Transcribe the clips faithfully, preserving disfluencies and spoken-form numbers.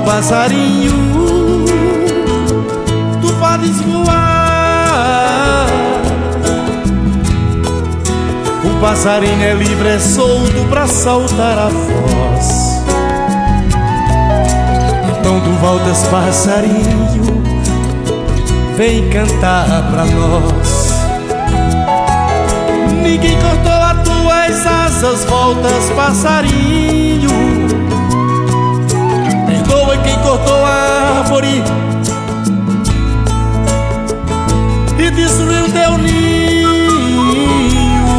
passarinho, tu podes voar. O passarinho é livre, é solto pra saltar a voz. Então tu voltas, passarinho, vem cantar pra nós. Ninguém cortou as tuas asas, voltas, passarinho. Perdoa quem cortou a árvore e destruiu teu ninho.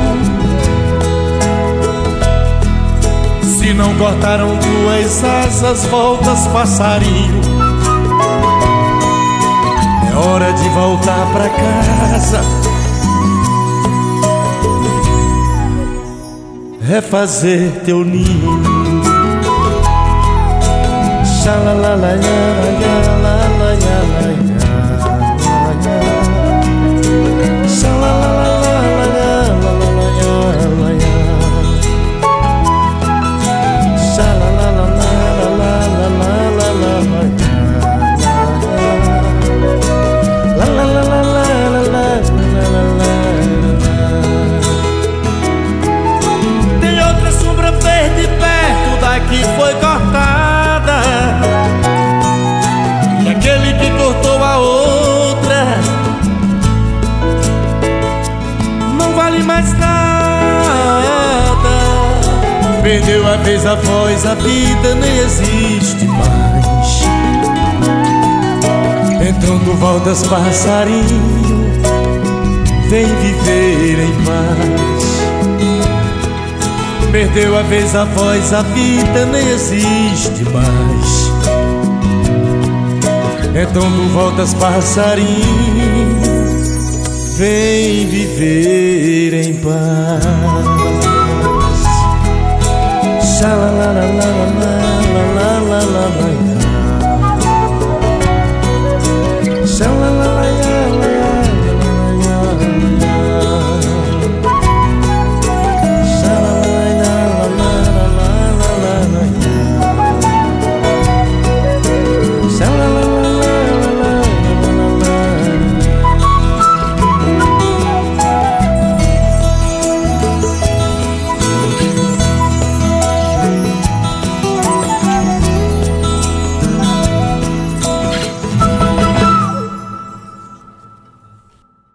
Se não cortaram tuas asas, voltas, passarinho. É hora de voltar pra casa, refazer teu ninho. Tem outra sombra verde perto da que foi cortada, e aquele que cortou a outra não vale mais nada. Perdeu a vez, a voz, a vida nem existe mais. Então tu voltas, passarinho, vem viver em paz. Perdeu a vez, a voz, a vida nem existe mais. Então tu voltas, passarinho, vem viver em paz. Xalalalala.